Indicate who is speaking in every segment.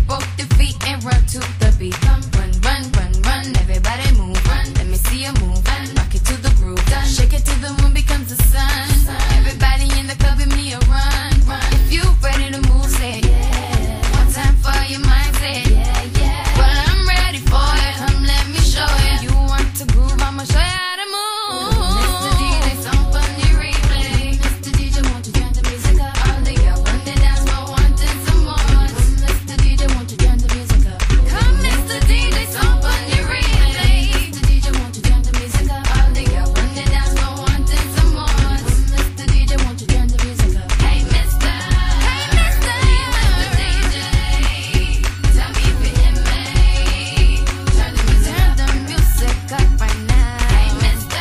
Speaker 1: both your feet and run to the beat. Run, run, run, run, everybody move. Run, let me see you move. Rock it to the groove. Shake it till the moon becomes the sun. Everybody in the club with me a run. If you ready to move, say yeah. One time for your mind, say yeah, yeah. Well, I'm ready for it. Come, let me show you. You want to groove, I'ma show you how to move. Mr. DJ, some fun you replay. Mr. DJ, won't you turn the music up? All the girls run the dance floor, wanting some more. Mr. DJ, won't you turn the music up? Come, Mr. DJ, some fun you replay. Mr. DJ, won't you turn the music up? All the girls run the dance floor, wanting some more. Mr. DJ, won't you turn the music up? Hey, Mr. DJ, tell me if you hit me. Turn the music up right now. Hey, Mr.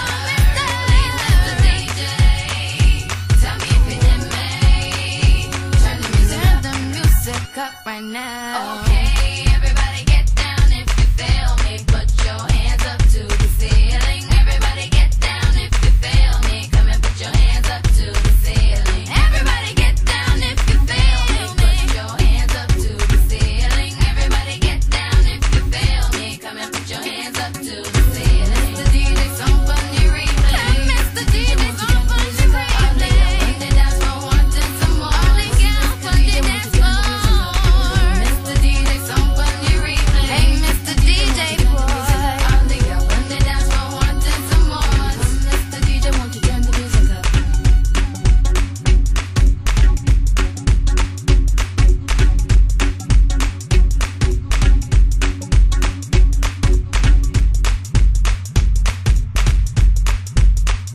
Speaker 1: DJ, tell me if you hit me. Turn the music up right now. Okay, everybody.